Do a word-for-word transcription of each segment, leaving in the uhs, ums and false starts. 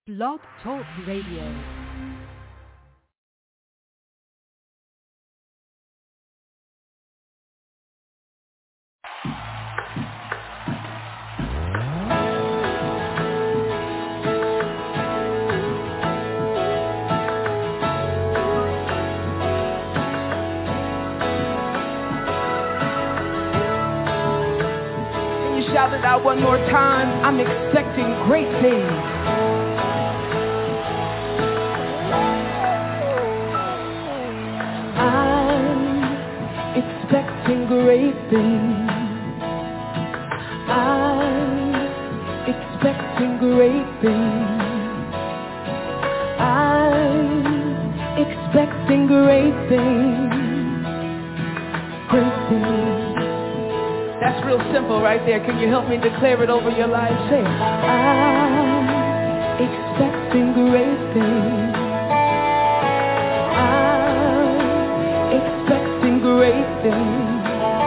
Blog Talk Radio. Shout it out one more time. I'm expecting great things. I'm expecting great things. I'm expecting great things. I'm expecting great things. Great things. That's real simple right there. Can you help me declare it over your life? Say, I'm expecting great things. I'm expecting great things.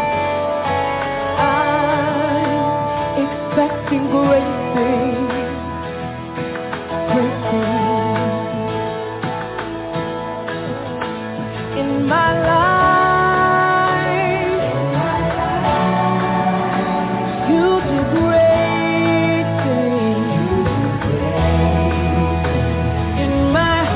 I'm expecting great things. Great things. In my life. My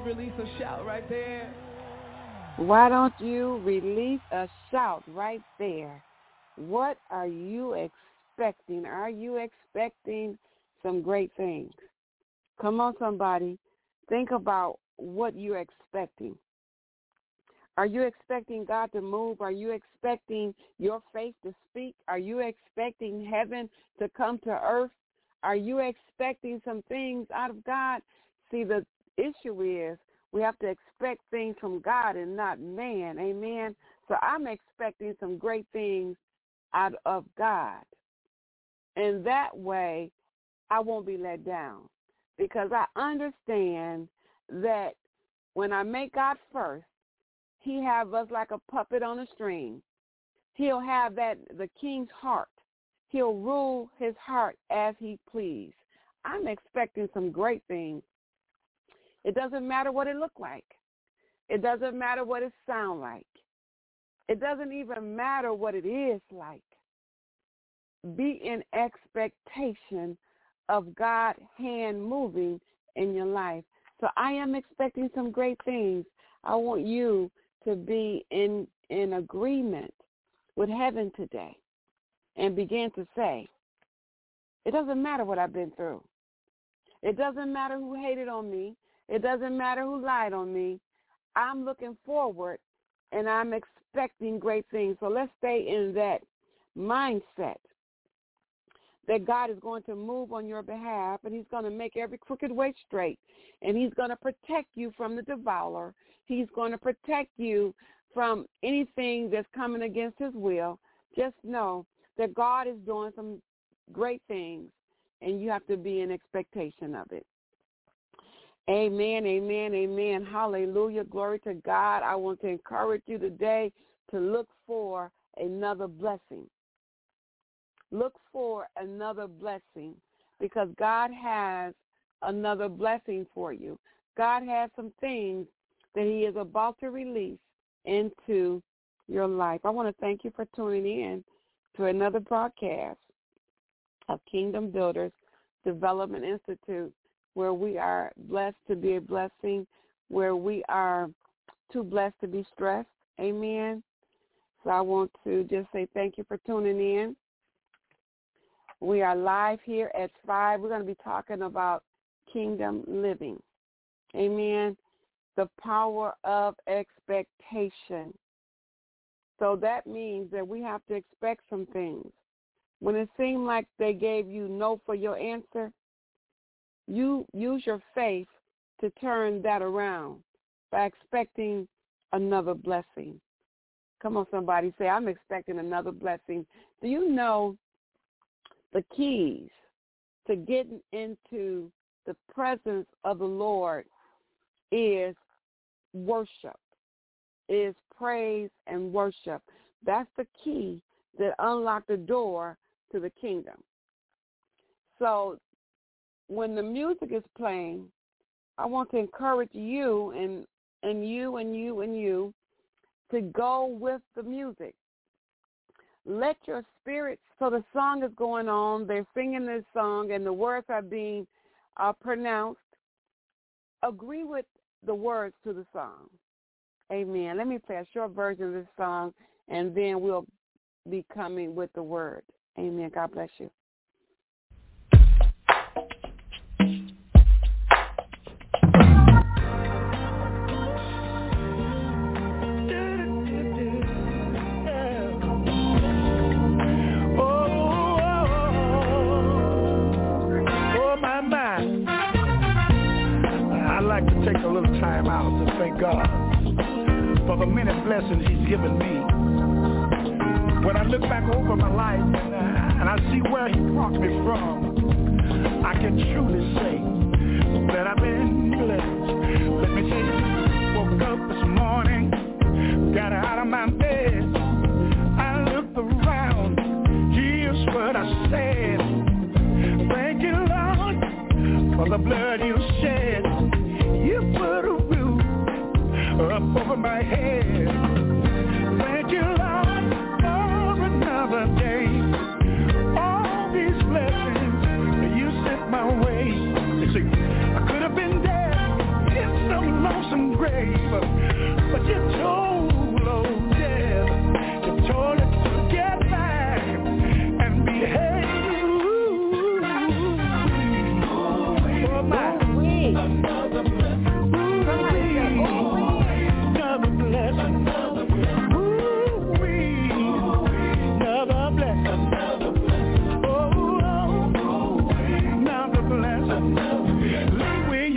release a shout right there? Why don't you release a shout right there? What are you expecting? Are you expecting some great things? Come on, somebody. Think about what you're expecting. Are you expecting God to move? Are you expecting your faith to speak? Are you expecting heaven to come to earth? Are you expecting some things out of God? See, the issue is we have to expect things from God and not man. Amen. So I'm expecting some great things out of God. And that way I won't be let down, because I understand that when I make God first, he have us like a puppet on a string. He'll have that the king's heart. He'll rule his heart as he please. I'm expecting some great things. It doesn't matter what it look like. It doesn't matter what it sound like. It doesn't even matter what it is like. Be in expectation of God's hand moving in your life. So I am expecting some great things. I want you to be in, in agreement with heaven today and begin to say, it doesn't matter what I've been through. It doesn't matter who hated on me. It doesn't matter who lied on me. I'm looking forward and I'm expecting great things. So let's stay in that mindset that God is going to move on your behalf, and he's going to make every crooked way straight, and he's going to protect you from the devourer. He's going to protect you from anything that's coming against his will. Just know that God is doing some great things, and you have to be in expectation of it. Amen, amen, amen. Hallelujah. Glory to God. I want to encourage you today to look for another blessing. Look for another blessing, because God has another blessing for you. God has some things that he is about to release into your life. I want to thank you for tuning in to another broadcast of Kingdom Builders Development Institute, where we are blessed to be a blessing, where we are too blessed to be stressed. Amen. So I want to just say thank you for tuning in. We are live here at five. We're going to be talking about kingdom living. Amen. The power of expectation. So that means that we have to expect some things. When it seemed like they gave you no for your answer, you use your faith to turn that around by expecting another blessing. Come on, somebody, say, I'm expecting another blessing. Do you know the keys to getting into the presence of the Lord is worship, is praise and worship? That's the key that unlocks the door to the kingdom. So when the music is playing, I want to encourage you and, and you and you and you to go with the music. Let your spirit, so the song is going on, they're singing this song, and the words are being uh, pronounced. Agree with the words to the song. Amen. Let me play a short version of this song, and then we'll be coming with the word. Amen. God bless you. Take a little time out to thank God for the many blessings he's given me. When I look back over my life and, uh, and I see where he brought me from, I can truly say that I've been blessed. Let me tell you, woke up this morning, got out of my bed, I looked around, here's what I said: thank you, Lord, for the blood you shed. You put a roof up over my head. Thank you, Lord, for another day. All these blessings you sent my way. You see, I could have been dead in some lost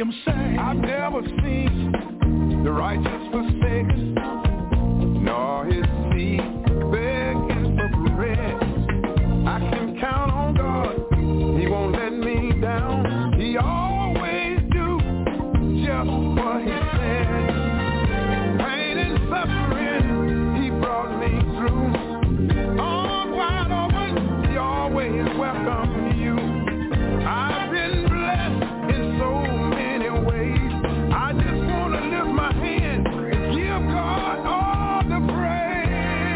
him sing. I've never seen the righteous forsaken, nor his seed begging for bread. I can count on God, he won't let me down. He always do just what he said. Pain and suffering, he brought me through. Arms wide open, he always welcomes you. I've been blessed in so many ways. I just want to lift my hand and give God all the praise.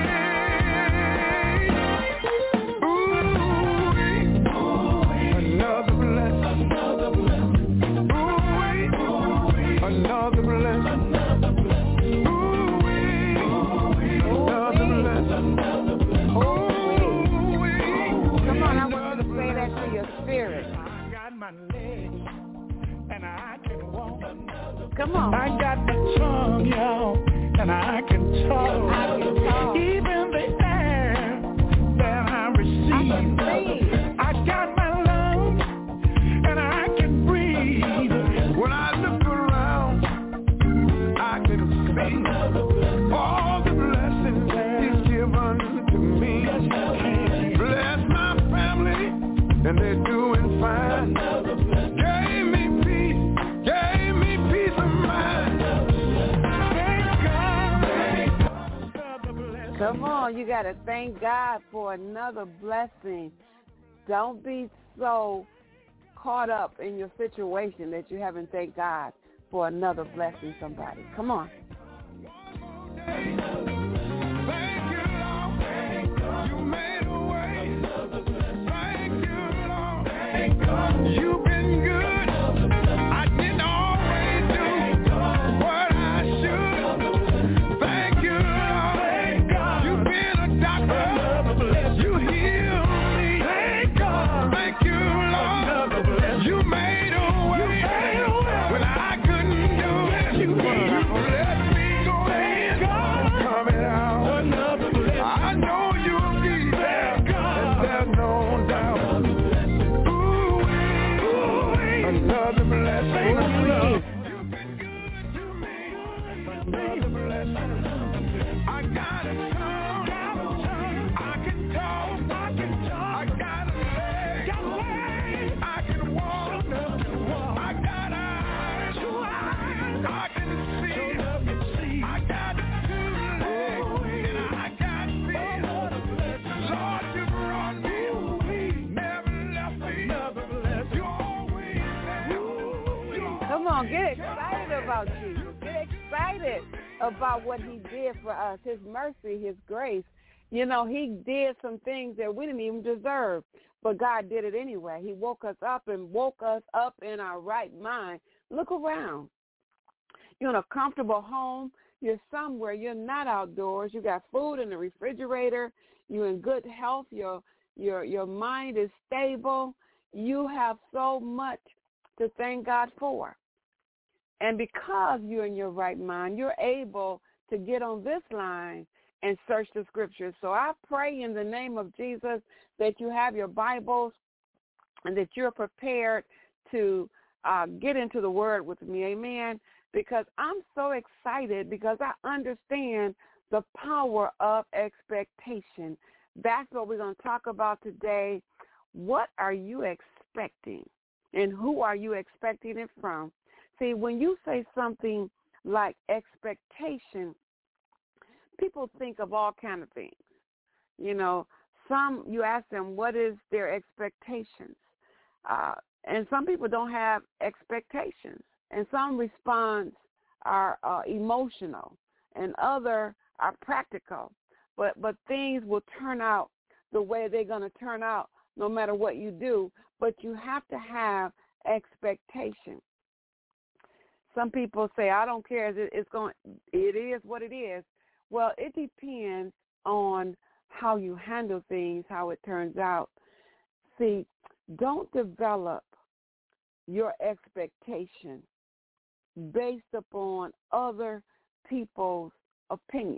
Ooh, ooh, another blessing, another blessing. Ooh, another blessing. Come on. I got my tongue, y'all, and I can talk. I can talk. Even the air that I receive. I can breathe. I got my lungs, and I can breathe. When I look around, I can see all the blessings he's given to me. Bless my family, and they're doing fine. Gave me peace, gave me peace of mind. Thank God. Come on, you got to thank God for another blessing. Don't be so caught up in your situation that you haven't thanked God for another blessing somebody. Come on. You've been good. I didn't always do what I should. Thank you, Lord. You've been a doctor. You healed me. Thank you, Lord. You made a way when I couldn't do it. You let me go in. Coming out. I know you'll be there. And there's no doubt. Another blessing. You've been good to me. Another blessing. I got a tongue. I can talk. I can talk. I got a leg. Got a leg. I can walk. I got eyes. Two eyes. I can see. I got two legs. And I got feet. Lord, you brought me. Never left me. Never left me. You always. Come on, get excited about Jesus. Get excited about what he did for us, his mercy, his grace. You know, he did some things that we didn't even deserve, but God did it anyway. He woke us up and woke us up in our right mind. Look around. You're in a comfortable home. You're somewhere. You're not outdoors. You got food in the refrigerator. You're in good health. Your, your, your mind is stable. You have so much to thank God for. And because you're in your right mind, you're able to get on this line and search the scriptures. So I pray in the name of Jesus that you have your Bibles and that you're prepared to uh, get into the word with me, amen, because I'm so excited because I understand the power of expectation. That's what we're going to talk about today. What are you expecting? And who are you expecting it from? See, when you say something like expectation, people think of all kinds of things. You know, some, you ask them, what is their expectations? Uh, and some people don't have expectations. And some response are uh, emotional, and other are practical. But, but things will turn out the way they're going to turn out no matter what you do. But you have to have expectation. Some people say, I don't care. It's going, it is what it is. Well, it depends on how you handle things, how it turns out. See, don't develop your expectation based upon other people's opinion.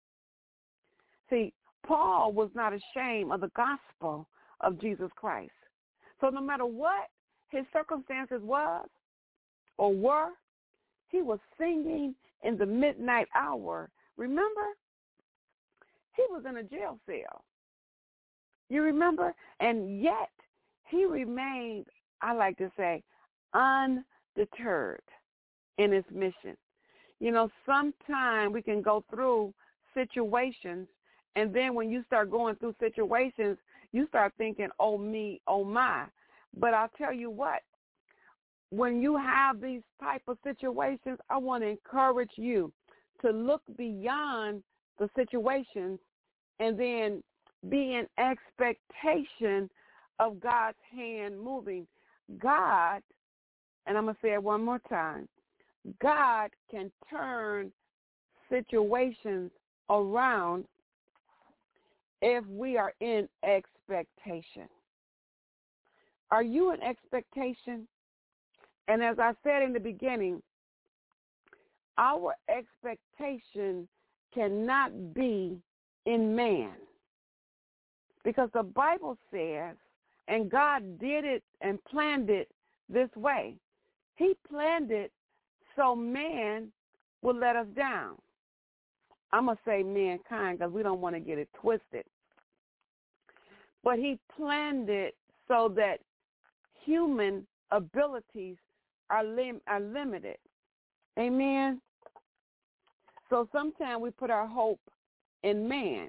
See, Paul was not ashamed of the gospel of Jesus Christ. So no matter what his circumstances was, or were. He was singing in the midnight hour. Remember? He was in a jail cell. You remember? And yet he remained, I like to say, undeterred in his mission. You know, sometimes we can go through situations, and then when you start going through situations, you start thinking, oh, me, oh, my. But I'll tell you what, when you have these type of situations, I want to encourage you to look beyond the situations and then be in expectation of God's hand moving. God, and I'm going to say it one more time, God can turn situations around if we are in expectation. Are you in expectation? And as I said in the beginning, our expectation cannot be in man, because the Bible says, and God did it and planned it this way. He planned it so man will let us down. I'm going to say mankind because we don't want to get it twisted. But he planned it so that human abilities are, lim- are limited. Amen? So sometimes we put our hope in man.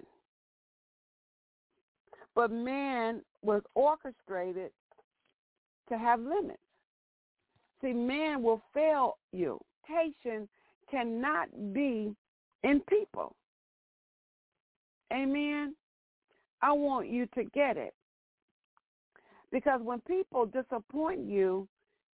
But man was orchestrated to have limits. See, man will fail you. Expectation cannot be in people. Amen? I want you to get it. Because when people disappoint you,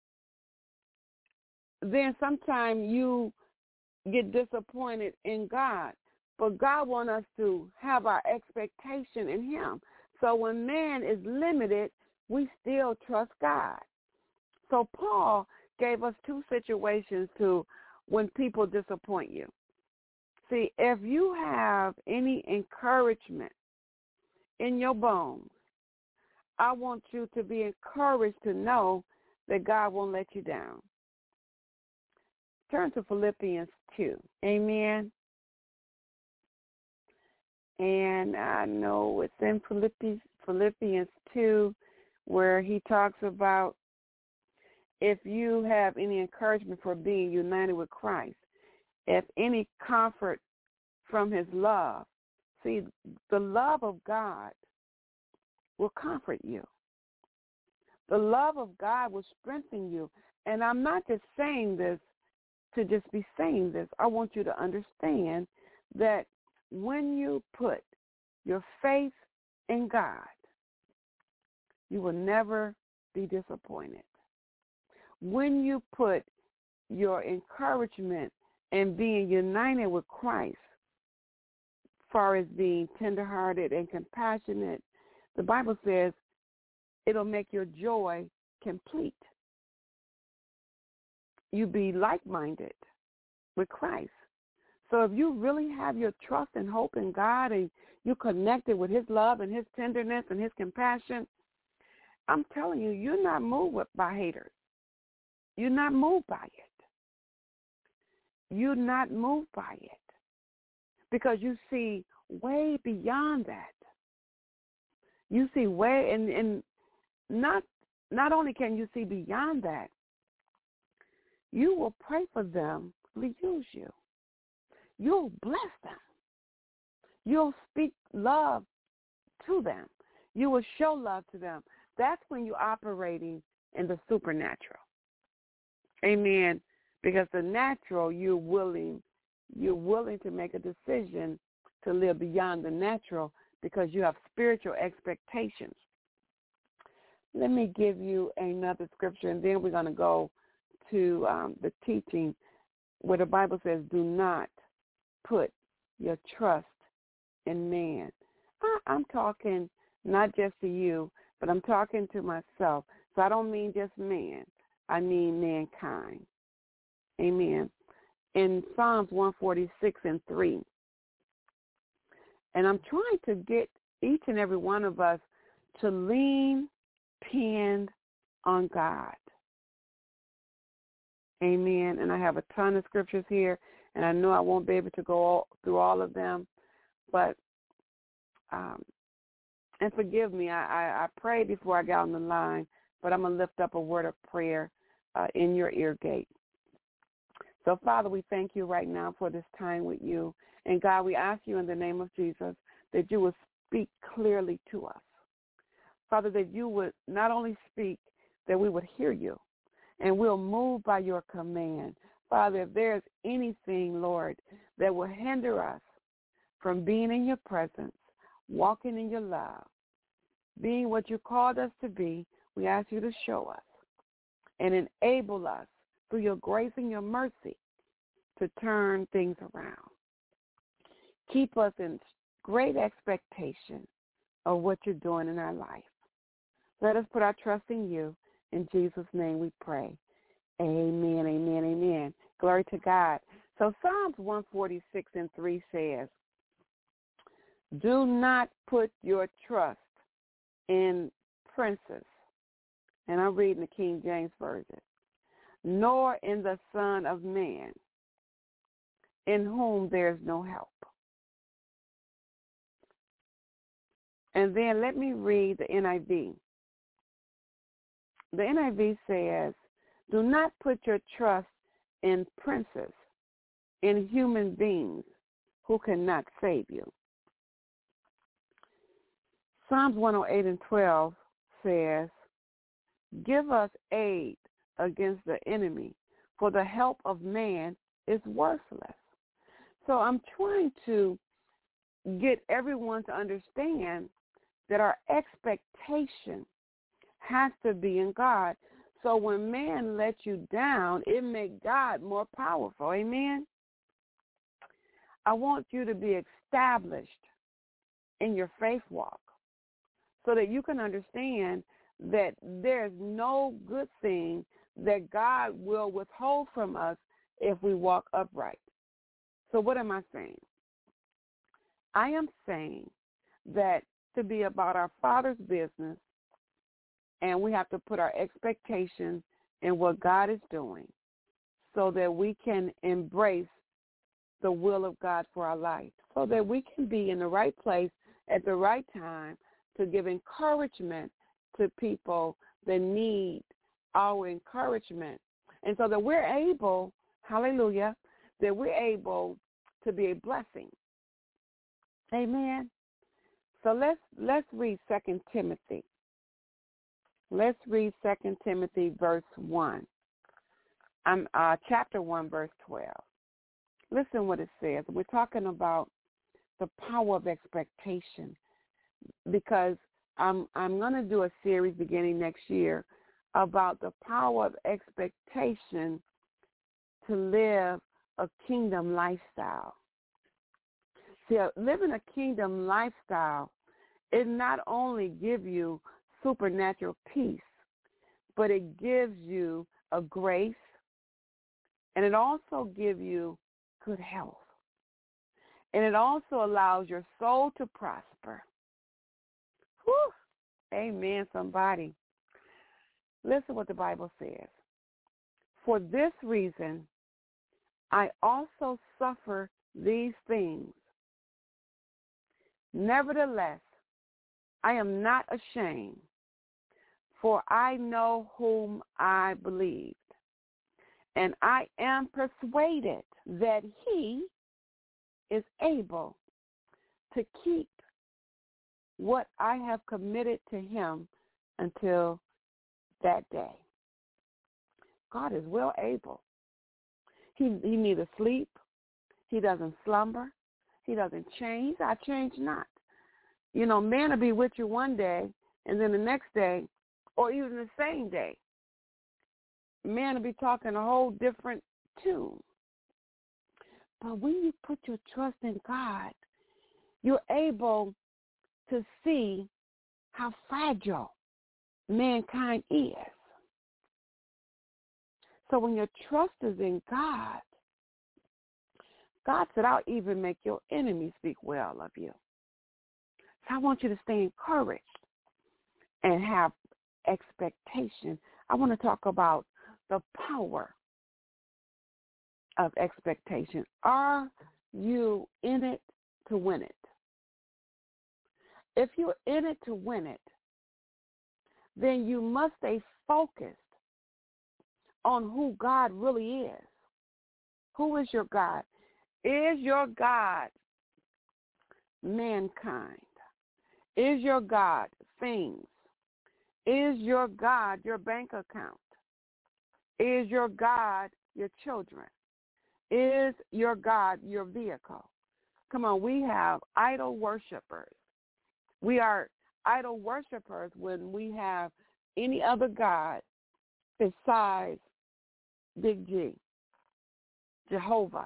then sometimes you get disappointed in God. But God wants us to have our expectation in him. So when man is limited, we still trust God. So Paul gave us two situations to when people disappoint you. See, if you have any encouragement in your bones, I want you to be encouraged to know that God won't let you down. Turn to Philippians two. Amen. And I know it's in Philippians, Philippians two where he talks about if you have any encouragement for being united with Christ, if any comfort from his love. See, the love of God will comfort you. The love of God will strengthen you. And I'm not just saying this to just be saying this. I want you to understand that when you put your faith in God, you will never be disappointed. When you put your encouragement in being united with Christ, as far as being tenderhearted and compassionate, the Bible says it'll make your joy complete. You be like-minded with Christ. So if you really have your trust and hope in God and you're connected with his love and his tenderness and his compassion, I'm telling you, you're not moved by haters. You're not moved by it. You're not moved by it because you see way beyond that. You see way, and, and not not only can you see beyond that, you will pray for them to use you. You'll bless them. You'll speak love to them. You will show love to them. That's when you're operating in the supernatural. Amen. Because the natural, you're willing, you're willing to make a decision to live beyond the natural because you have spiritual expectations. Let me give you another scripture, and then we're going to go to um, the teaching where the Bible says, do not put your trust in man. I, I'm talking not just to you, but I'm talking to myself. So I don't mean just man. I mean mankind. Amen. In Psalms one forty-six and three, and I'm trying to get each and every one of us to lean, depend on God. Amen. And I have a ton of scriptures here, and I know I won't be able to go all, through all of them, but um, and forgive me, I, I, I prayed before I got on the line, but I'm going to lift up a word of prayer uh, in your ear gate. So, Father, we thank you right now for this time with you. And, God, we ask you in the name of Jesus that you will speak clearly to us. Father, that you would not only speak, that we would hear you, and we'll move by your command. Father, if there's anything, Lord, that will hinder us from being in your presence, walking in your love, being what you called us to be, we ask you to show us and enable us through your grace and your mercy to turn things around. Keep us in great expectation of what you're doing in our life. Let us put our trust in you. In Jesus' name we pray. Amen, amen, amen. Glory to God. So Psalms one forty-six and three says, do not put your trust in princes. And I'm reading the King James Version. Nor in the Son of Man, in whom there is no help. And then let me read the N I V. The N I V says, do not put your trust in princes, in human beings who cannot save you. Psalms one oh eight and twelve says, give us aid against the enemy, for the help of man is worthless. So I'm trying to get everyone to understand that our expectation has to be in God. So when man lets you down, it makes God more powerful. Amen? I want you to be established in your faith walk so that you can understand that there's no good thing that God will withhold from us if we walk upright. So what am I saying? I am saying that to be about our Father's business, and we have to put our expectations in what God is doing so that we can embrace the will of God for our life, so that we can be in the right place at the right time to give encouragement to people that need our encouragement. And so that we're able, hallelujah, that we're able to be a blessing. Amen. So let's let's read Second Timothy. Let's read Second Timothy verse one. Um, uh, chapter one, verse twelve. Listen what it says. We're talking about the power of expectation, because I'm I'm going to do a series beginning next year about the power of expectation to live a kingdom lifestyle. See, living a kingdom lifestyle, it not only gives you supernatural peace, but it gives you a grace, and it also gives you good health. And it also allows your soul to prosper. Whew. Amen, somebody. Listen what the Bible says. For this reason, I also suffer these things. Nevertheless, I am not ashamed, for I know whom I believed, and I am persuaded that he is able to keep what I have committed to him until that day. God is well able. He, he neither sleep, he doesn't slumber, he doesn't change. I change not. You know, man will be with you one day, and then the next day, or even the same day, man will be talking a whole different tune. But when you put your trust in God, you're able to see how fragile mankind is. So when your trust is in God, God said, I'll even make your enemies speak well of you. So I want you to stay encouraged and have expectation. I want to talk about the power of expectation. Are you in it to win it? If you're in it to win it, then you must stay focused on who God really is. Who is your God? Is your God mankind? Is your God things? Is your God your bank account? Is your God your children? Is your God your vehicle? Come on, we have idol worshipers. We are idol worshipers when we have any other God besides Big G, Jehovah,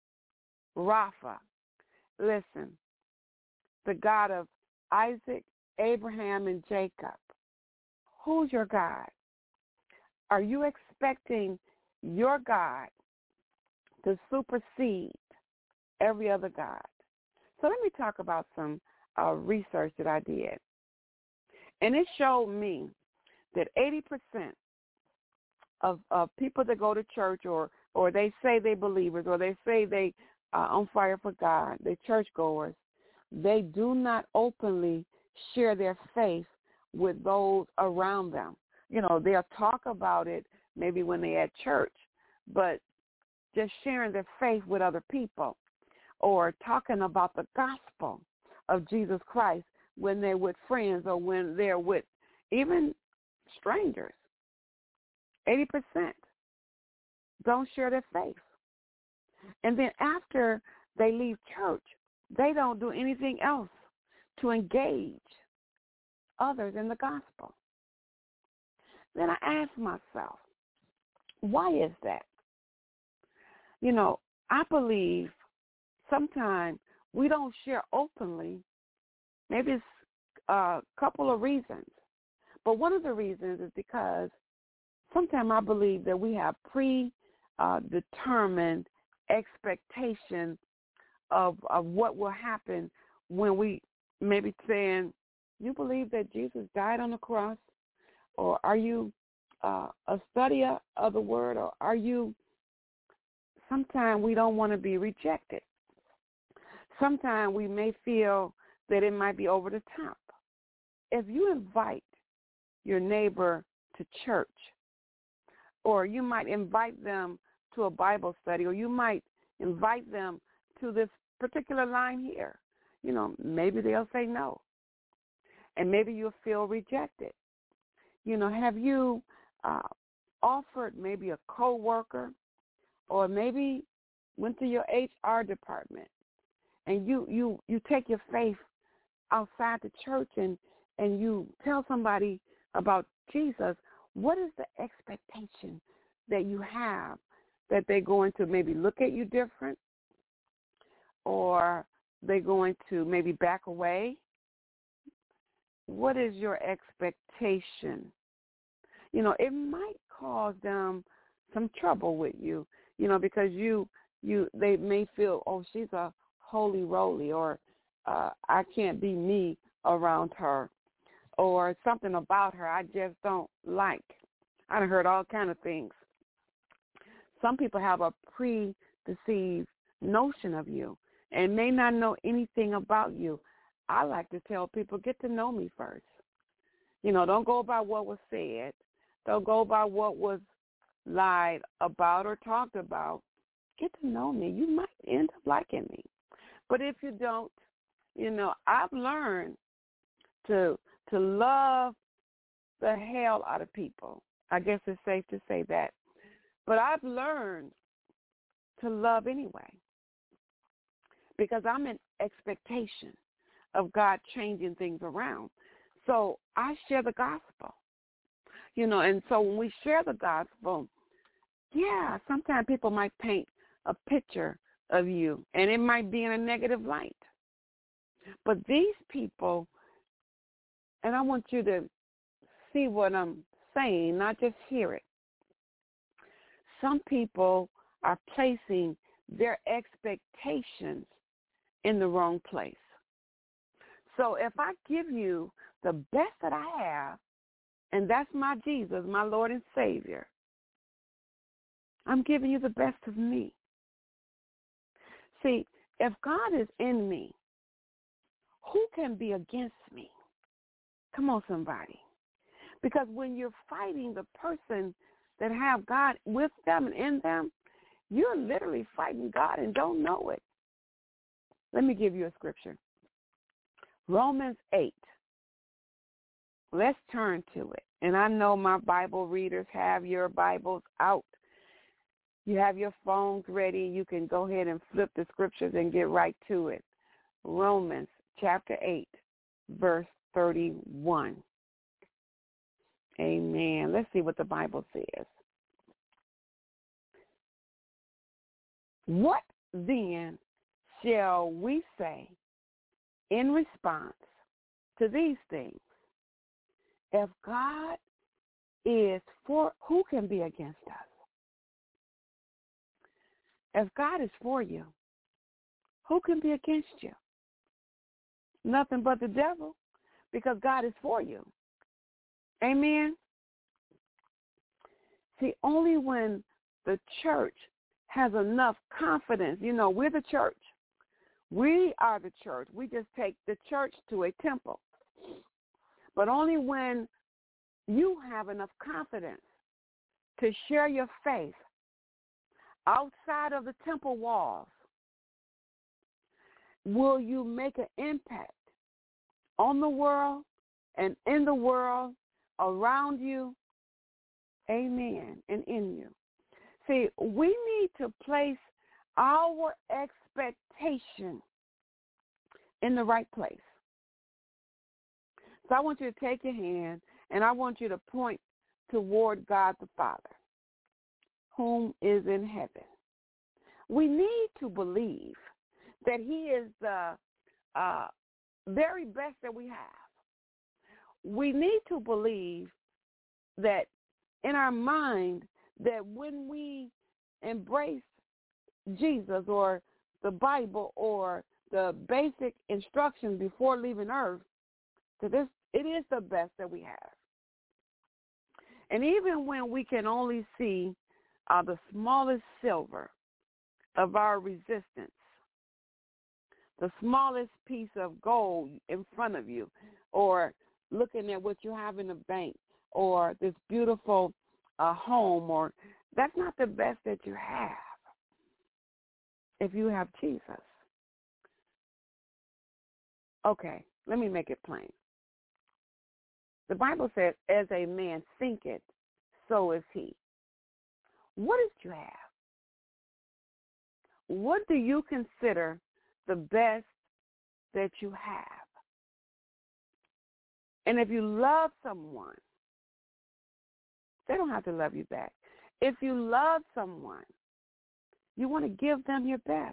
Rapha. Listen, the God of Isaac, Abraham, and Jacob. Who's your God? Are you expecting your God to supersede every other God? So let me talk about some uh, research that I did. And it showed me that eighty percent of, of people that go to church or, or they say they believers or they say they are on fire for God, they churchgoers, they do not openly share their faith with those around them. You know, they'll talk about it maybe when they're at church, but just sharing their faith with other people or talking about the gospel of Jesus Christ when they're with friends or when they're with even strangers. eighty percent don't share their faith. And then after they leave church, they don't do anything else to engage others in the gospel. Then I ask myself, why is that? You know, I believe sometimes we don't share openly. Maybe it's a couple of reasons. But one of the reasons is because sometimes I believe that we have predetermined expectation of, of what will happen when we maybe saying, you believe that Jesus died on the cross? Or are you uh, a studier of the word? Or are you, sometimes we don't want to be rejected. Sometimes we may feel that it might be over the top. If you invite your neighbor to church, or you might invite them to a Bible study, or you might invite them to this particular line here, you know, maybe they'll say no. And maybe you'll feel rejected. You know, have you uh, offered maybe a coworker, or maybe went to your H R department, and you, you, you take your faith outside the church and, and you tell somebody about Jesus? What is the expectation that you have that they're going to maybe look at you different, or they're going to maybe back away? What is your expectation? You know, it might cause them some trouble with you, you know, because you, you, they may feel, oh, she's a holy roly, or uh, I can't be me around her, or something about her I just don't like. I've heard all kind of things. Some people have a preconceived notion of you and may not know anything about you. I like to tell people, get to know me first. You know, don't go by what was said. Don't go by what was lied about or talked about. Get to know me. You might end up liking me. But if you don't, you know, I've learned to to love the hell out of people. I guess it's safe to say that. But I've learned to love anyway, because I'm in expectation of God changing things around. So I share the gospel, you know, and so when we share the gospel, yeah, sometimes people might paint a picture of you, and it might be in a negative light. But these people, and I want you to see what I'm saying, not just hear it. Some people are placing their expectations in the wrong place. So if I give you the best that I have, and that's my Jesus, my Lord and Savior, I'm giving you the best of me. See, if God is in me, who can be against me? Come on, somebody. Because when you're fighting the person that have God with them and in them, you're literally fighting God and don't know it. Let me give you a scripture. Romans eight. Let's turn to it. And I know my Bible readers have your Bibles out. You have your phones ready. You can go ahead and flip the scriptures and get right to it. Romans chapter eight, verse thirty-one. Amen. Let's see what the Bible says. What then shall we say in response to these things? If God is for, who can be against us? If God is for you, who can be against you? Nothing but the devil, because God is for you. Amen? See, only when the church has enough confidence, you know, we're the church. We are the church. We just take the church to a temple. But only when you have enough confidence to share your faith outside of the temple walls will you make an impact on the world and in the world around you, amen, and in you. See, we need to place our expectation in the right place. So I want you to take your hand, and I want you to point toward God the Father, whom is in heaven. We need to believe that he is the uh, very best that we have. We need to believe that in our mind that when we embrace Jesus or the Bible or the basic instructions before leaving earth, that this, it is the best that we have. And even when we can only see uh, the smallest silver of our resistance, the smallest piece of gold in front of you, or looking at what you have in the bank, or this beautiful uh, home, or that's not the best that you have if you have Jesus. Okay, let me make it plain. The Bible says, as a man thinketh, so is he. What did you have? What do you consider the best that you have? And if you love someone, they don't have to love you back. If you love someone, you want to give them your best.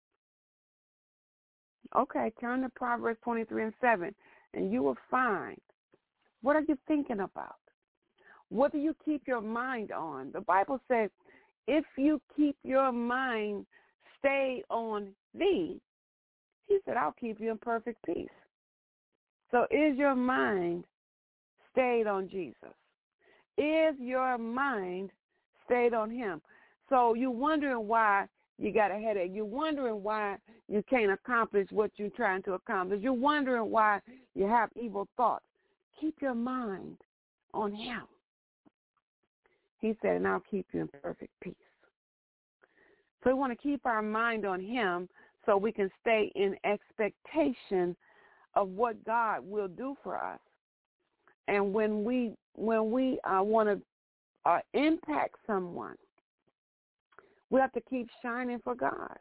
Okay, turn to Proverbs twenty-three and seven, and you will find, what are you thinking about? What do you keep your mind on? The Bible says, if you keep your mind stay on thee, he said, I'll keep you in perfect peace. So is your mind stayed on Jesus? Is your mind stayed on him? So you're wondering why you got a headache. You're wondering why you can't accomplish what you're trying to accomplish. You're wondering why you have evil thoughts. Keep your mind on him. He said, and I'll keep you in perfect peace. So we want to keep our mind on him so we can stay in expectation of what God will do for us. And when we when we uh, want to uh, impact someone, we have to keep shining for God.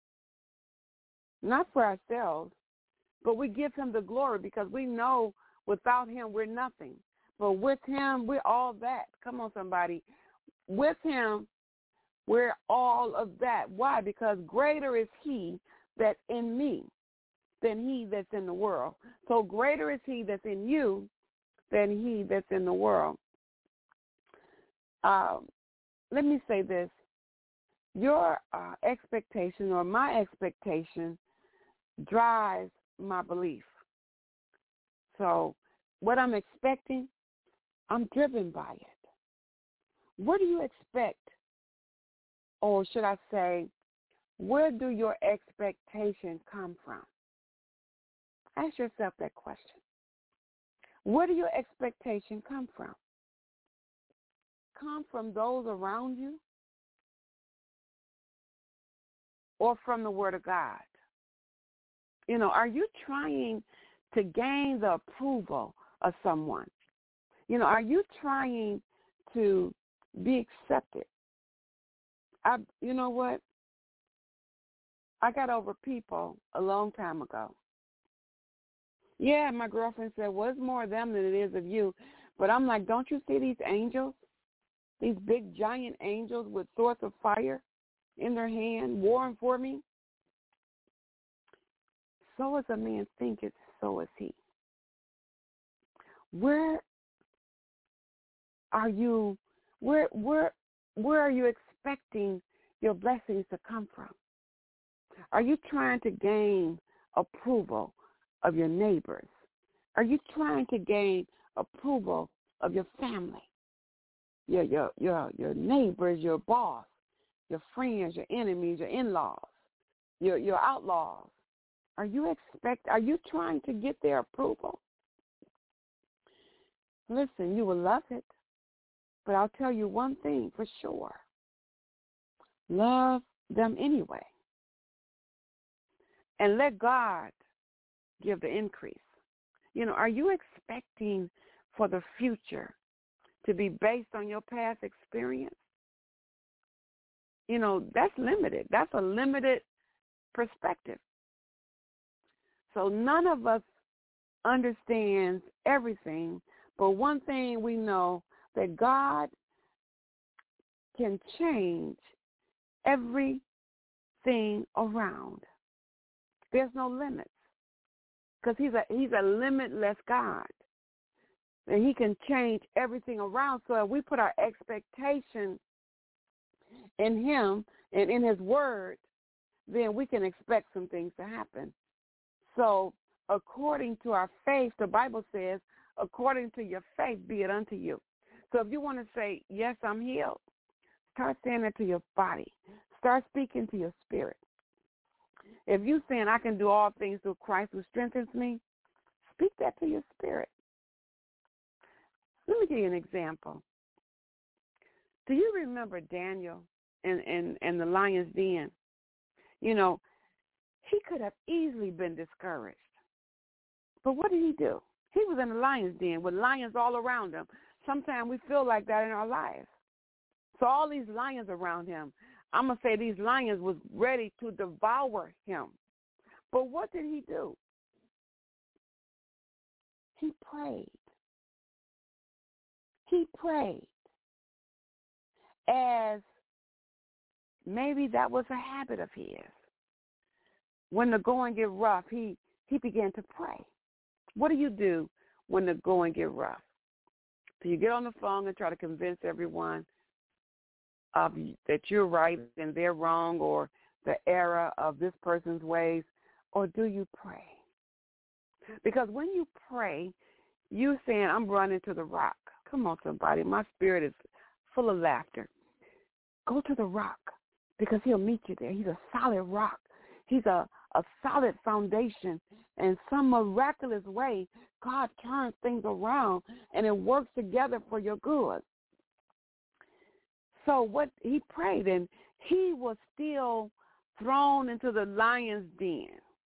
Not for ourselves, but we give him the glory because we know without him we're nothing. But with him, we're all that. Come on, somebody. With him, we're all of that. Why? Because greater is he that's in me than he that's in the world. So greater is he that's in you than he that's in the world. Um, let me say this. Your uh, expectation or my expectation drives my belief. So what I'm expecting, I'm driven by it. What do you expect? Or should I say, where do your expectation come from? Ask yourself that question. Where do your expectation come from? Come from those around you or from the Word of God? You know, are you trying to gain the approval of someone? You know, are you trying to be accepted? I, you know what? I got over people a long time ago. Yeah, my girlfriend said, well, it's more of them than it is of you. But I'm like, don't you see these angels? These big giant angels with swords of fire in their hand, warring for me? So as a man thinketh, so is he. Where are you, where, where, where are you expecting your blessings to come from? Are you trying to gain approval of your neighbors? Are you trying to gain approval of your family, your your your your neighbors, your boss, your friends, your enemies, your in-laws, your your outlaws? Are you expect? Are you trying to get their approval? Listen, you will love it, but I'll tell you one thing for sure: love them anyway, and let God give the increase. You know, are you expecting for the future to be based on your past experience? You know, that's limited. That's a limited perspective. So none of us understands everything, but one thing we know, that God can change everything around. There's no limits. Because he's a he's a limitless God. And he can change everything around. So if we put our expectation in him and in his word, then we can expect some things to happen. So according to our faith, the Bible says, according to your faith, be it unto you. So if you want to say, yes, I'm healed, start saying it to your body. Start speaking to your spirit. If you're saying, I can do all things through Christ who strengthens me, speak that to your spirit. Let me give you an example. Do you remember Daniel in, in, in the lion's den? You know, he could have easily been discouraged. But what did he do? He was in the lion's den with lions all around him. Sometimes we feel like that in our lives. So all these lions around him, I'm going to say these lions was ready to devour him. But what did he do? He prayed. He prayed. As maybe that was a habit of his. When the going get rough, he, he began to pray. What do you do when the going get rough? Do you get on the phone and try to convince everyone of that you're right and they're wrong, or the error of this person's ways, or do you pray? Because when you pray, you're saying, I'm running to the rock. Come on, somebody. My spirit is full of laughter. Go to the rock because he'll meet you there. He's a solid rock. He's a, a solid foundation. And some miraculous way, God turns things around and it works together for your good. So what he prayed, and he was still thrown into the lion's den.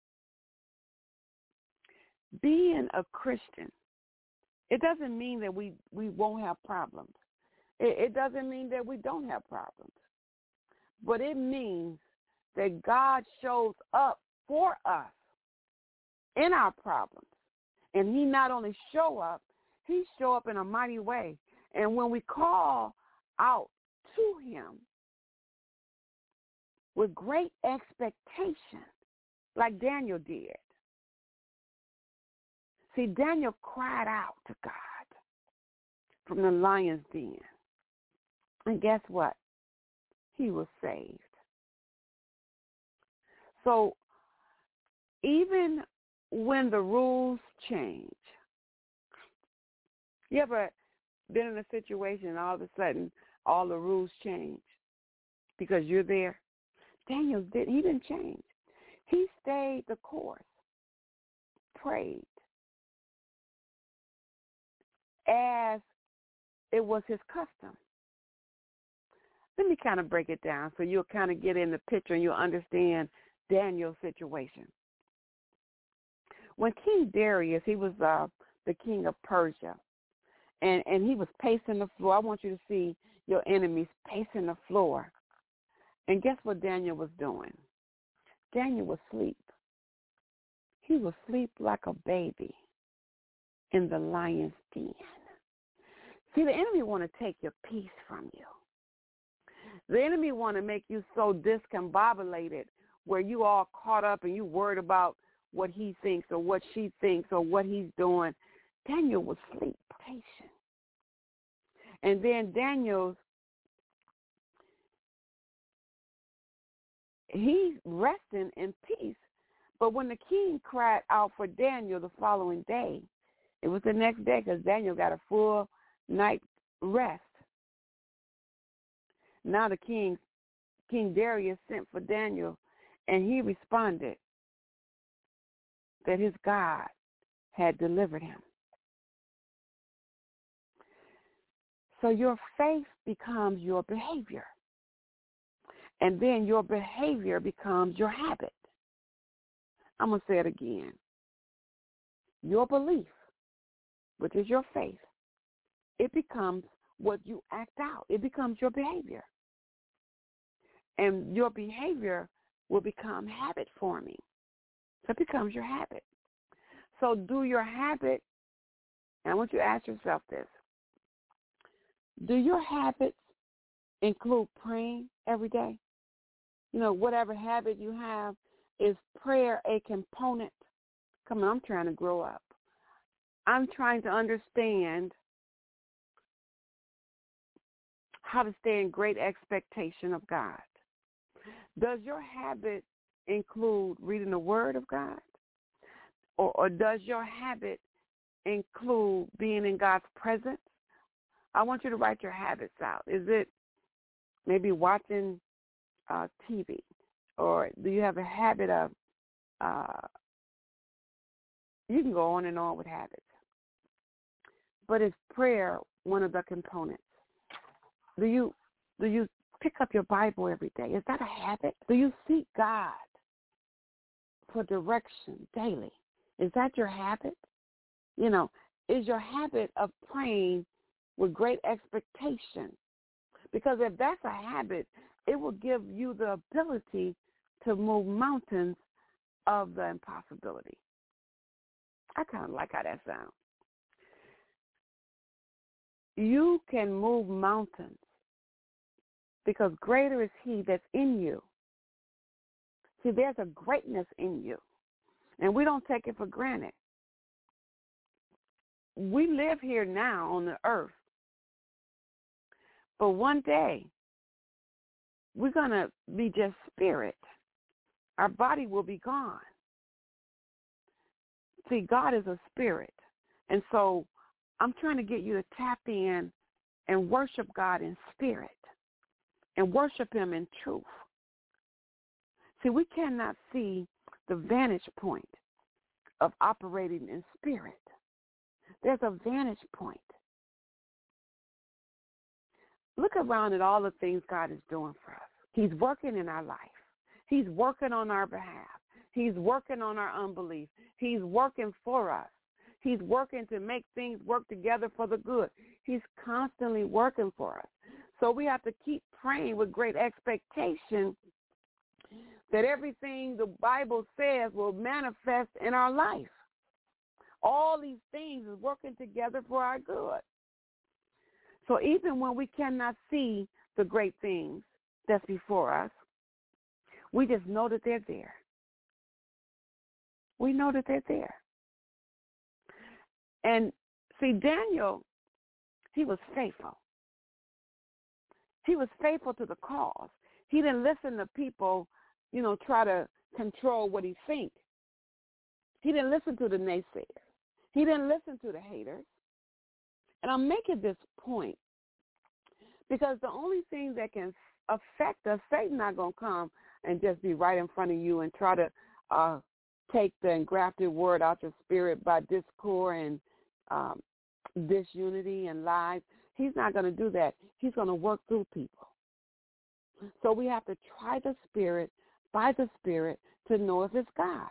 Being a Christian, it doesn't mean that we, we won't have problems. It, it doesn't mean that we don't have problems. But it means that God shows up for us in our problems. And he not only show up, he show up in a mighty way. And when we call out to him with great expectation, like Daniel did. See, Daniel cried out to God from the lion's den. And guess what? He was saved. So even when the rules change, you ever been in a situation and all of a sudden all the rules change because you're there? Daniel did he didn't change. He stayed the course, prayed as it was his custom. Let me kind of break it down so you'll kind of get in the picture and you'll understand Daniel's situation. When King Darius, he was uh, the king of Persia, and, and he was pacing the floor. I want you to see your enemies pacing the floor. And guess what Daniel was doing? Daniel was asleep. He was asleep like a baby in the lion's den. See, the enemy want to take your peace from you. The enemy want to make you so discombobulated where you all caught up and you worried about what he thinks or what she thinks or what he's doing. Daniel was asleep, patient. And then Daniel's, he's resting in peace. But when the king cried out for Daniel the following day, it was the next day because Daniel got a full night rest. Now the king, King Darius sent for Daniel, and he responded that his God had delivered him. So your faith becomes your behavior. And then your behavior becomes your habit. I'm going to say it again. Your belief, which is your faith, it becomes what you act out. It becomes your behavior. And your behavior will become habit forming. So it becomes your habit. So do your habit, and I want you to ask yourself this. Do your habits include praying every day? You know, whatever habit you have, is prayer a component? Come on, I'm trying to grow up. I'm trying to understand how to stay in great expectation of God. Does your habit include reading the Word of God? Or, or does your habit include being in God's presence? I want you to write your habits out. Is it maybe watching uh, T V? Or do you have a habit of, uh, you can go on and on with habits. But is prayer one of the components? Do you do you pick up your Bible every day? Is that a habit? Do you seek God for direction daily? Is that your habit? You know, is your habit of praying with great expectation? Because if that's a habit, it will give you the ability to move mountains of the impossibility. I kind of like how that sounds. You can move mountains because greater is he that's in you. See, there's a greatness in you, and we don't take it for granted. We live here now on the earth, but one day we're going to be just spirit. Our body will be gone. See, God is a spirit, and so I'm trying to get you to tap in and worship God in spirit and worship him in truth. See, we cannot see the vantage point of operating in spirit. There's a vantage point. Look around at all the things God is doing for us. He's working in our life. He's working on our behalf. He's working on our unbelief. He's working for us. He's working to make things work together for the good. He's constantly working for us. So we have to keep praying with great expectation that everything the Bible says will manifest in our life. All these things is working together for our good. So even when we cannot see the great things that's before us, we just know that they're there. We know that they're there. And see, Daniel, he was faithful. He was faithful to the cause. He didn't listen to people, you know, try to control what he thinks. He didn't listen to the naysayers. He didn't listen to the haters. And I'm making this point because the only thing that can affect us, Satan's not going to come and just be right in front of you and try to uh, take the engrafted word out your spirit by discord and um, disunity and lies. He's not going to do that. He's going to work through people. So we have to try the Spirit by the Spirit to know if it's God.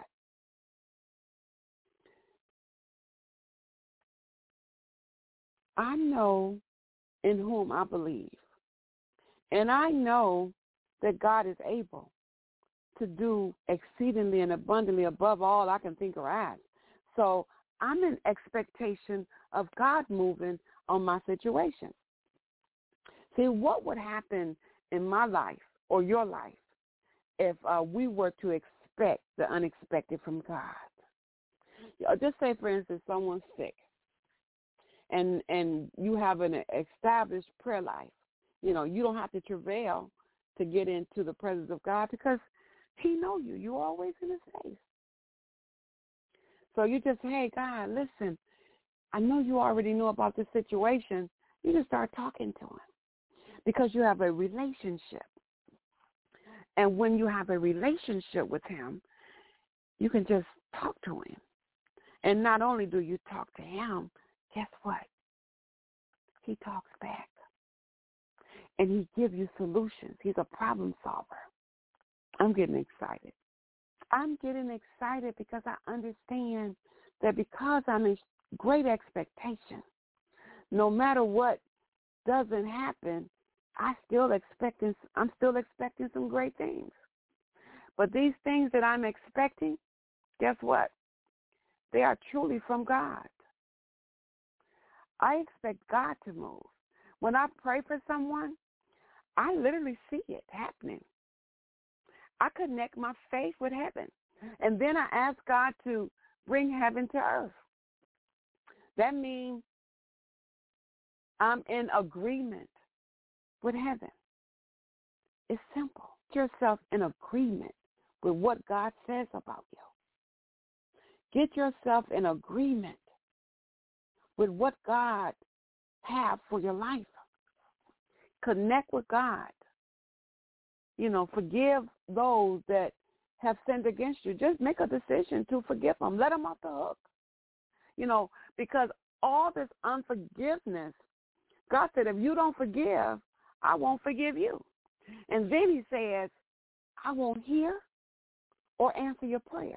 I know in whom I believe. And I know that God is able to do exceedingly and abundantly above all I can think or ask. So I'm in expectation of God moving on my situation. See, what would happen in my life or your life if uh, we were to expect the unexpected from God? Just say, for instance, someone's sick, and and you have an established prayer life. You know, you don't have to travail to get into the presence of God because he knows you. You're always in his face. So you just, hey, God, listen, I know you already know about this situation. You just start talking to him because you have a relationship. And when you have a relationship with him, you can just talk to him. And not only do you talk to him, guess what? He talks back. And he gives you solutions. He's a problem solver. I'm getting excited. I'm getting excited because I understand that because I'm in great expectation, no matter what doesn't happen, I still expecting, I'm still expecting some great things. But these things that I'm expecting, guess what? They are truly from God. I expect God to move. When I pray for someone, I literally see it happening. I connect my faith with heaven. And then I ask God to bring heaven to earth. That means I'm in agreement with heaven. It's simple. Get yourself in agreement with what God says about you. Get yourself in agreement with what God has for your life. Connect with God. You know, forgive those that have sinned against you. Just make a decision to forgive them. Let them off the hook. You know, because all this unforgiveness, God said, if you don't forgive, I won't forgive you. And then he says, I won't hear or answer your prayers.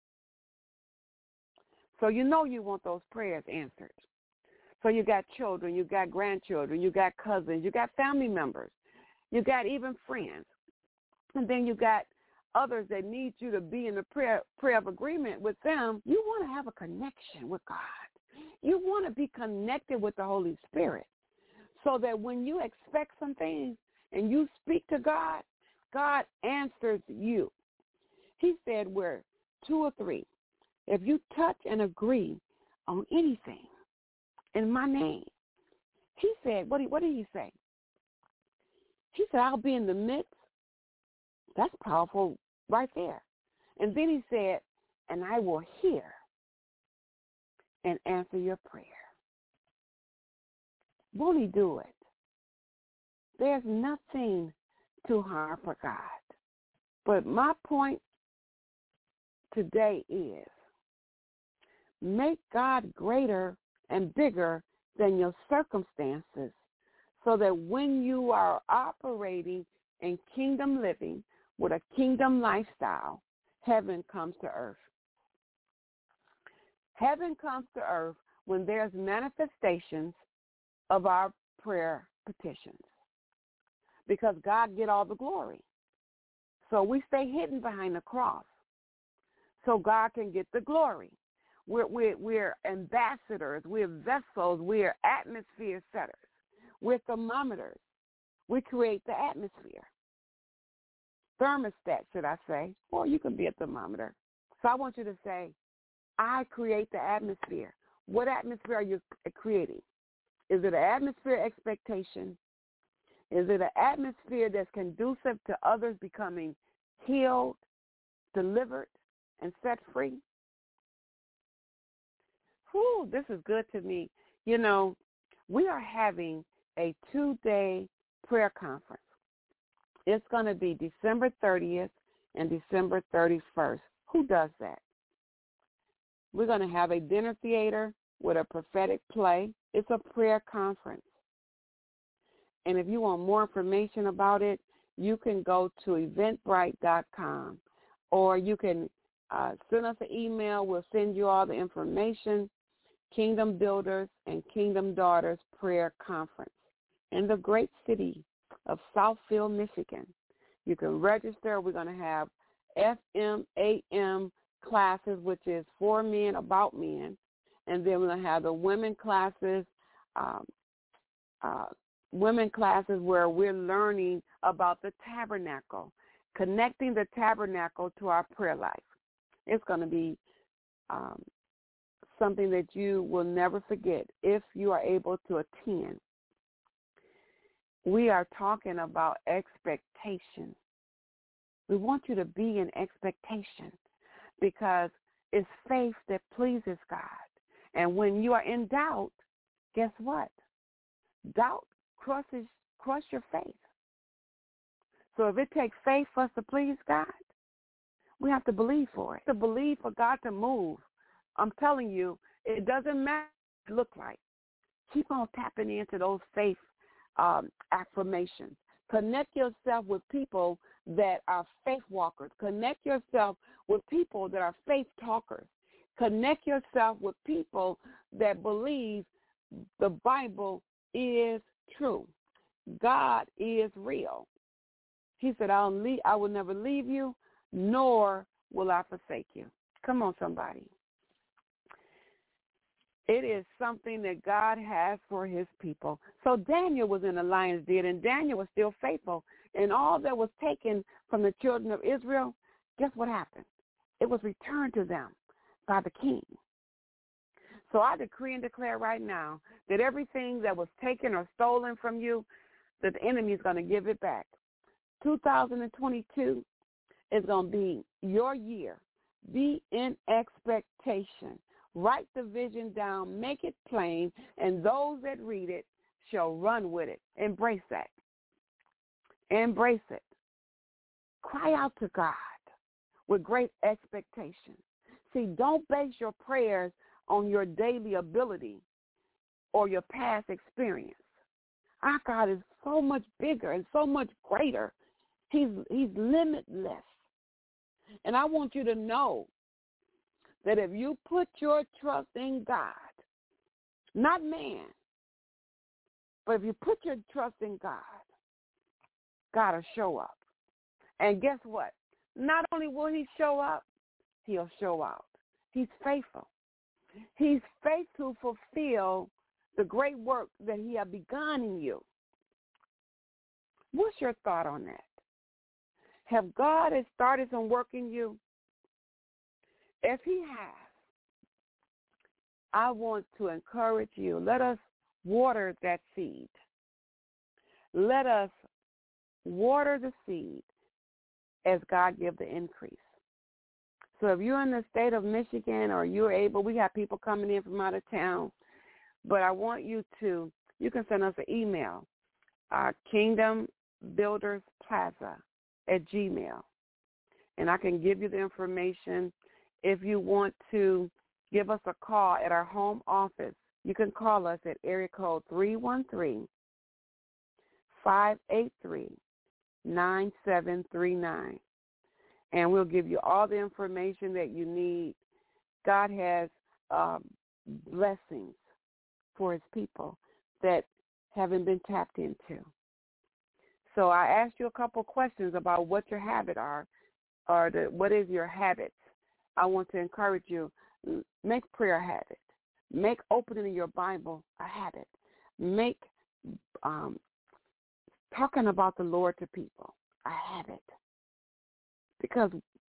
So you know you want those prayers answered. So you got children, you got grandchildren, you got cousins, you got family members, you got even friends. And then you got others that need you to be in a prayer, prayer of agreement with them. You want to have a connection with God. You want to be connected with the Holy Spirit so that when you expect some things and you speak to God, God answers you. He said where two or three, if you touch and agree on anything in my name, he said, what did, what did he say? He said, I'll be in the midst. That's powerful right there. And then he said, and I will hear and answer your prayer. Won't he do it? There's nothing too hard for God. But my point today is make God greater and bigger than your circumstances so that when you are operating in kingdom living with a kingdom lifestyle, heaven comes to earth. Heaven comes to earth when there's manifestations of our prayer petitions because God get all the glory. So we stay hidden behind the cross so God can get the glory. We're, we're, we're ambassadors. We're vessels. We're atmosphere setters. We're thermometers. We create the atmosphere. Thermostat, should I say, or you can be a thermometer. So I want you to say, I create the atmosphere. What atmosphere are you creating? Is it an atmosphere expectation? Is it an atmosphere that's conducive to others becoming healed, delivered, and set free? Whew, this is good to me. You know, we are having a two-day prayer conference. It's going to be December thirtieth and December thirty-first. Who does that? We're going to have a dinner theater with a prophetic play. It's a prayer conference. And if you want more information about it, you can go to eventbrite dot com, or you can uh, send us an email. We'll send you all the information. Kingdom Builders and Kingdom Daughters Prayer Conference in the great city of Southfield, Michigan. You can register. We're going to have F M, A M classes, which is for men, about men. And then we're going to have the women classes, um, uh, women classes where we're learning about the tabernacle, connecting the tabernacle to our prayer life. It's going to be um, something that you will never forget if you are able to attend. We are talking about expectation. We want you to be in expectation because it's faith that pleases God. And when you are in doubt, guess what? Doubt crushes crush your faith. So if it takes faith for us to please God, we have to believe for it. To believe for God to move. I'm telling you, it doesn't matter what it looks like. Keep on tapping into those faith um, affirmations. Connect yourself with people that are faith walkers. Connect yourself with people that are faith talkers. Connect yourself with people that believe the Bible is true. God is real. He said, I'll leave, I will never leave you, nor will I forsake you. Come on, somebody. It is something that God has for his people. So Daniel was in the lion's den, and Daniel was still faithful. And all that was taken from the children of Israel, guess what happened? It was returned to them by the king. So I decree and declare right now that everything that was taken or stolen from you, that the enemy is going to give it back. two thousand twenty-two is going to be your year. Be in expectation. Write the vision down, make it plain, and those that read it shall run with it. Embrace that. Embrace it. Cry out to God with great expectation. See, don't base your prayers on your daily ability or your past experience. Our God is so much bigger and so much greater. He's, he's limitless. And I want you to know that if you put your trust in God, not man, but if you put your trust in God, God will show up. And guess what? Not only will he show up, he'll show out. He's faithful. He's faithful to fulfill the great work that he has begun in you. What's your thought on that? Have God has started some work in you? If he has, I want to encourage you. Let us water that seed. Let us water the seed as God gives the increase. So if you're in the state of Michigan or you're able, we have people coming in from out of town, but I want you to, you can send us an email, uh, Kingdom Builders Plaza at Gmail, and I can give you the information. If you want to give us a call at our home office, you can call us at area code three one three, five eight three, nine seven three nine. And we'll give you all the information that you need. God has um, blessings for his people that haven't been tapped into. So I asked you a couple questions about what your habits are, or the, what is your habits. I want to encourage you, make prayer a habit. Make opening your Bible a habit. Make um, talking about the Lord to people a habit. Because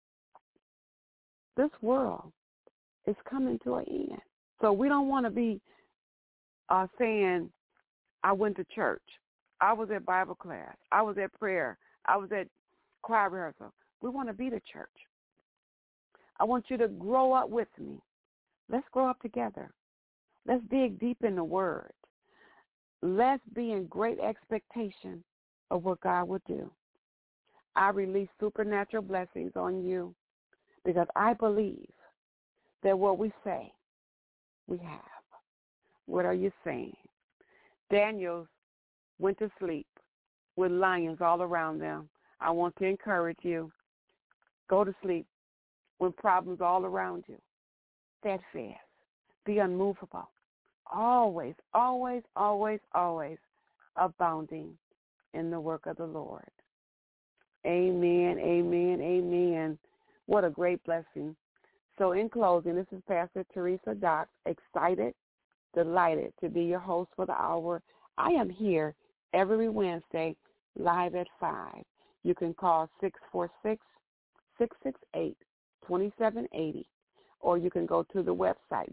this world is coming to an end. So we don't want to be uh, saying, I went to church. I was at Bible class. I was at prayer. I was at choir rehearsal. We want to be the church. I want you to grow up with me. Let's grow up together. Let's dig deep in the Word. Let's be in great expectation of what God will do. I release supernatural blessings on you because I believe that what we say, we have. What are you saying? Daniel went to sleep with lions all around them. I want to encourage you. Go to sleep with problems all around you. Steadfast. Be unmovable. Always, always, always, always abounding in the work of the Lord. Amen, amen, amen. What a great blessing. So in closing, this is Pastor Teresa Dox, excited, delighted to be your host for the hour. I am here every Wednesday live at five. You can call six four six, six six eight, two seven eight zero, or you can go to the website,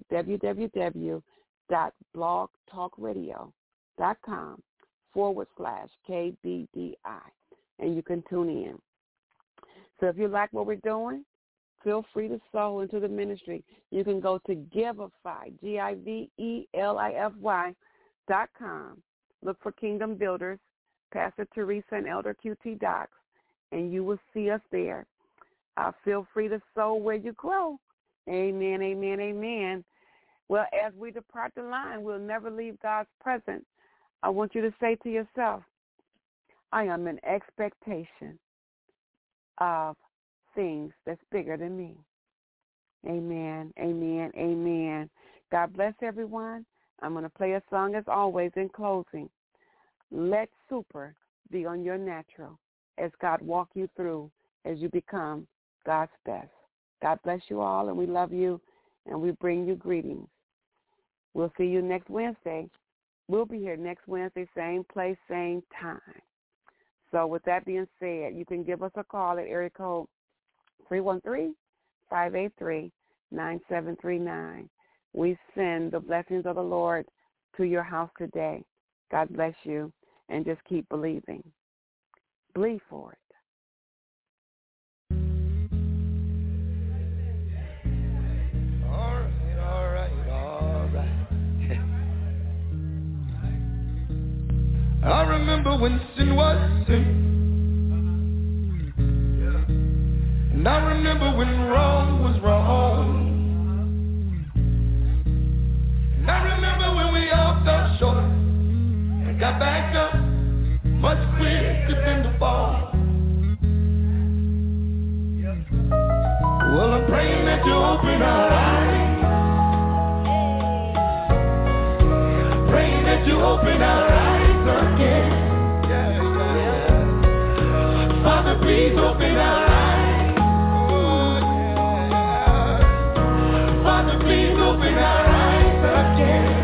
www.blogtalkradio.com forward slash KBDI, and you can tune in. So if you like what we're doing, feel free to sow into the ministry. You can go to Givelify, G I V E L I F Y dot com. Look for Kingdom Builders, Pastor Teresa and Elder Q T Dox, and you will see us there. Uh, feel free to sow where you grow. Amen, amen, amen. Well, as we depart the line, we'll never leave God's presence. I want you to say to yourself, I am in expectation of things that's bigger than me. Amen, amen, amen. God bless everyone. I'm going to play a song as always in closing. Let super be on your natural as God walk you through as you become God's best. God bless you all, and we love you, and we bring you greetings. We'll see you next Wednesday. We'll be here next Wednesday, same place, same time. So with that being said, you can give us a call at area code three one three, five eight three, nine seven three nine. We send the blessings of the Lord to your house today. God bless you, and just keep believing. Believe for it. All right, all right, all right. I remember when sin was sin. And I remember when wrong was wrong. And I remember when we all fell short and got back up much quicker than the fall. Well, I'm praying that you open our eyes. Praying that you open our eyes again. Yeah, yeah, yeah. Father, please open our eyes. Oh, yeah. Father, please open our eyes again.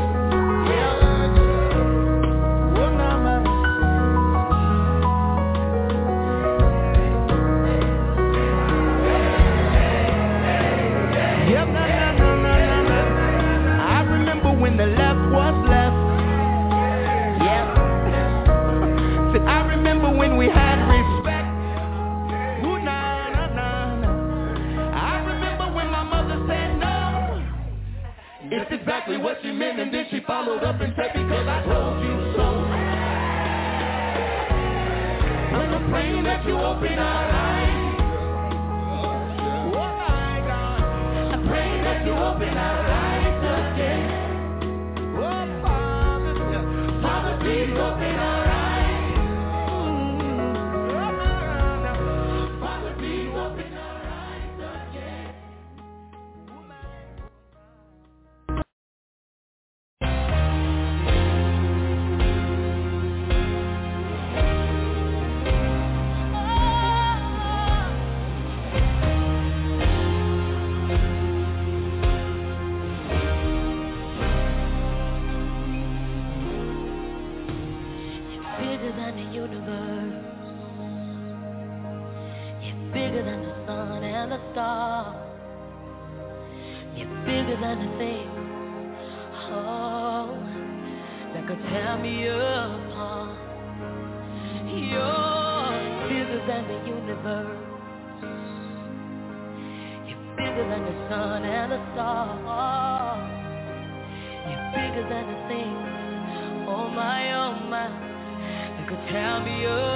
When the left was left, yeah. Said I remember when we had respect. Ooh, nah, nah, nah, nah. I remember when my mother said no. It's exactly what she meant, and then she followed up and said, because I told you so. I'm praying that you open our eyes. Oh my God, I'm praying that you open our eyes again. Please open our eyes. Father, please open our eyes again. You're bigger than the things, oh my, oh my, that could tear me up.